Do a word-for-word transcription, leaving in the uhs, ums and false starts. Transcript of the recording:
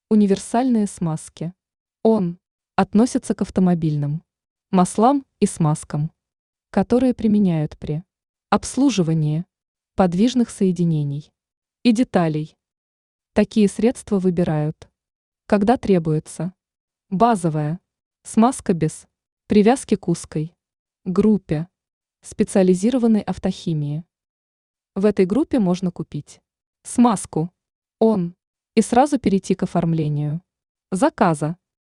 Универсальные смазки. Он относится к автомобильным маслам и смазкам, которые применяют при обслуживании подвижных соединений и деталей. Такие средства выбирают, когда требуется базовая смазка без привязки к узкой группе специализированной автохимии. В этой группе можно купить смазку «Он» и сразу перейти к оформлению заказа.